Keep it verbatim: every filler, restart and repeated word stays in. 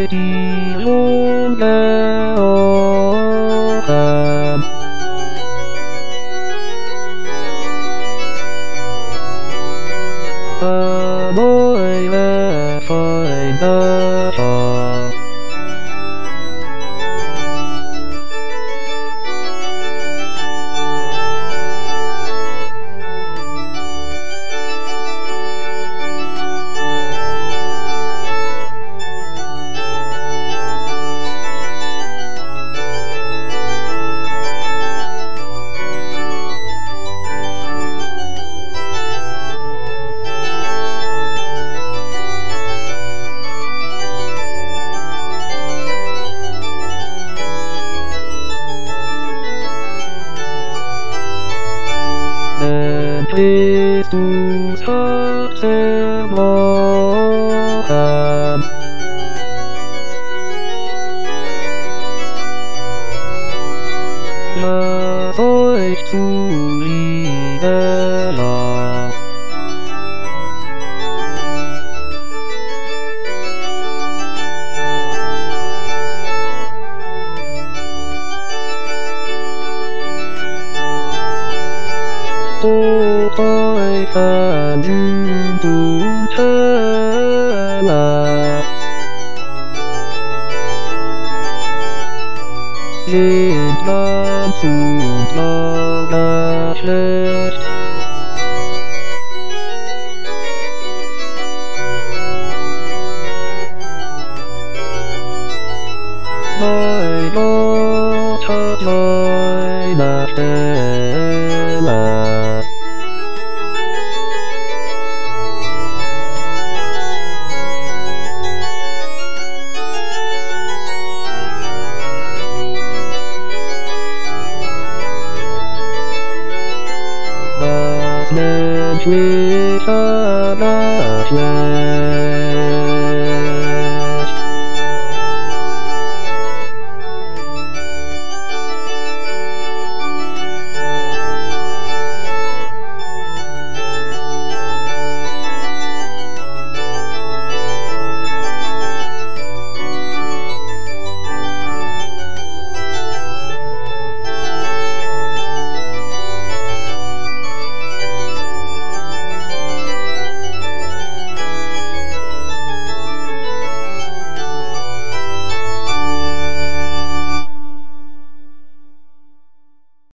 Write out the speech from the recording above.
A boy left in the shop. And please do subscribe. La voice to rivela. Cô tôi khả dư tu thơ là Liệt nam su lo na chết Nói lo thật nói là thế là Nên truy ta đã về